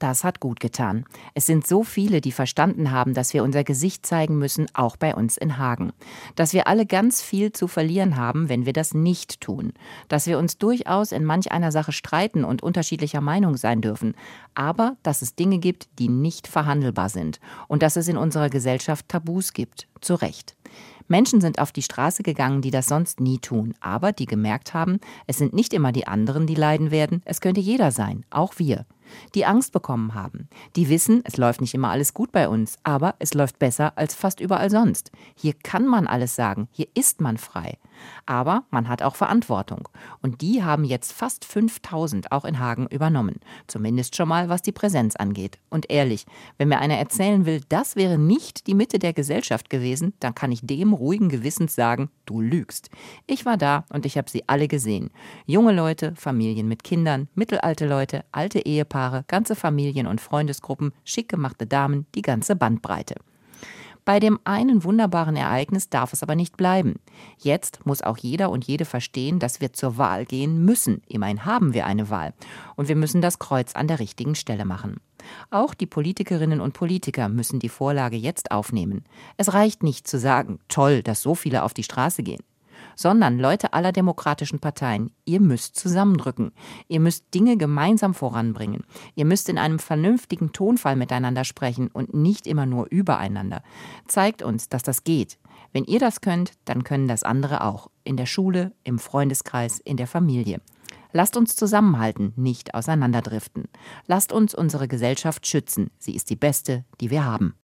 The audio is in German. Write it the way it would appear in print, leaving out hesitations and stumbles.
Das hat gut getan. Es sind so viele, die verstanden haben, dass wir unser Gesicht zeigen müssen, auch bei uns in Hagen. Dass wir alle ganz viel zu verlieren haben, wenn wir das nicht tun. Dass wir uns durchaus in manch einer Sache streiten und unterschiedlicher Meinung sein dürfen. Aber dass es Dinge gibt, die nicht verhandelbar sind. Und dass es in unserer Gesellschaft Tabus gibt. Zu Recht. Menschen sind auf die Straße gegangen, die das sonst nie tun, aber die gemerkt haben, es sind nicht immer die anderen, die leiden werden, es könnte jeder sein, auch wir. Die Angst bekommen haben, die wissen, es läuft nicht immer alles gut bei uns, aber es läuft besser als fast überall sonst. Hier kann man alles sagen, hier ist man frei. Aber man hat auch Verantwortung. Und die haben jetzt fast 5.000 auch in Hagen übernommen. Zumindest schon mal, was die Präsenz angeht. Und ehrlich, wenn mir einer erzählen will, das wäre nicht die Mitte der Gesellschaft gewesen, dann kann ich dem ruhigen Gewissens sagen, du lügst. Ich war da und ich habe sie alle gesehen. Junge Leute, Familien mit Kindern, mittelalte Leute, alte Ehepaare, ganze Familien und Freundesgruppen, schick gemachte Damen, die ganze Bandbreite. Bei dem einen wunderbaren Ereignis darf es aber nicht bleiben. Jetzt muss auch jeder und jede verstehen, dass wir zur Wahl gehen müssen. Immerhin haben wir eine Wahl. Und wir müssen das Kreuz an der richtigen Stelle machen. Auch die Politikerinnen und Politiker müssen die Vorlage jetzt aufnehmen. Es reicht nicht zu sagen, toll, dass so viele auf die Straße gehen. Sondern Leute aller demokratischen Parteien, ihr müsst zusammendrücken. Ihr müsst Dinge gemeinsam voranbringen. Ihr müsst in einem vernünftigen Tonfall miteinander sprechen und nicht immer nur übereinander. Zeigt uns, dass das geht. Wenn ihr das könnt, dann können das andere auch. In der Schule, im Freundeskreis, in der Familie. Lasst uns zusammenhalten, nicht auseinanderdriften. Lasst uns unsere Gesellschaft schützen. Sie ist die beste, die wir haben.